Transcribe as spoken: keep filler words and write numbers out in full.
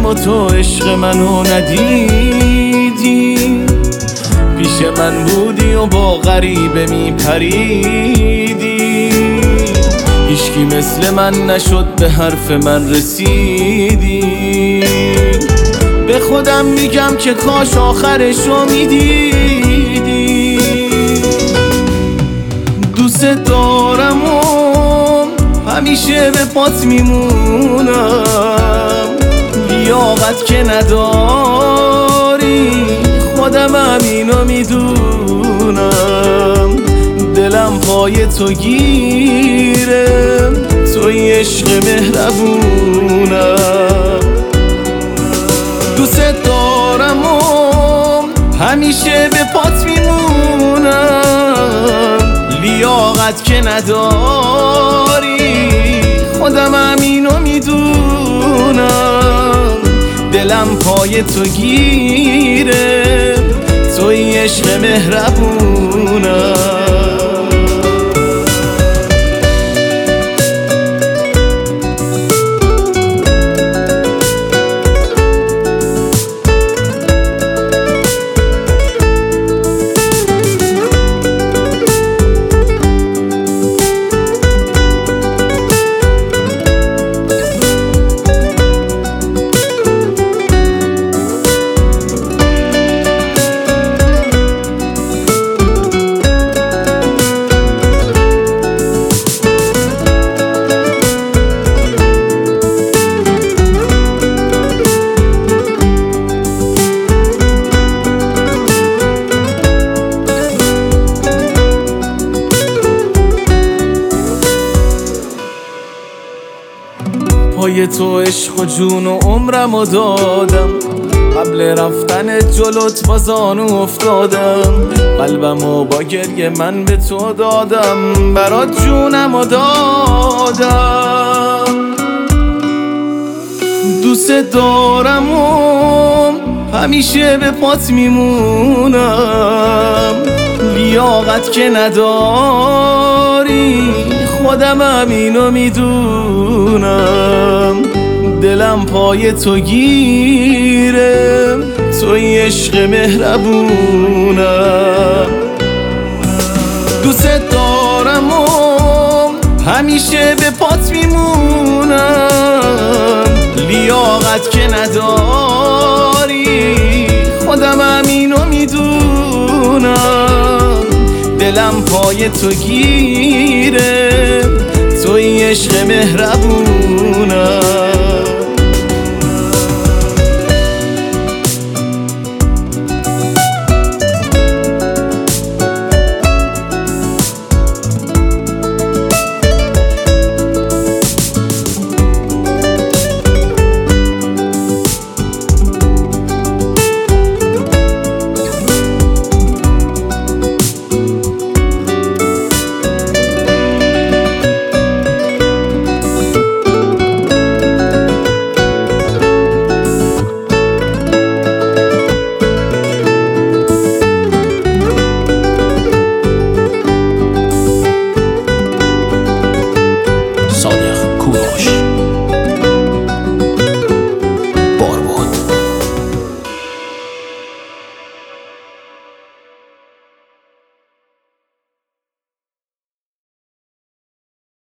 اما تو عشق منو ندیدی. پیش من بودی و با غریبه میپریدی، هیچکی مثل من نشد به حرف من رسیدی. به خودم میگم که کاش آخرشو میدیدی. دوست دارم و همیشه به پات میمونم، لیاقت که نداری خودم همینو میدونم. دلم پای تو گیره، توی عشق مهربونم. دوست دارم و همیشه به پات میمونم، لیاقت که نداری خودم همینو میدونم. دلم پای تو گیره، توی عشق مهربونم. پای تو عشق و جون و عمرمو دادم، قبل رفتن جلوت با زانو افتادم. قلبمو با گریه من به تو دادم، برات جونمو دادم. دوست دارم و همیشه به پات میمونم، لیاقت که نداری خودم همینو میدونم. دلم پای تو گیره، توی عشق مهربونم. دوست دارم و همیشه به پات میمونم، لیاقت که نداری خودم همینو میدونم. دلم پای تو گیره، توی عشق مهربونم.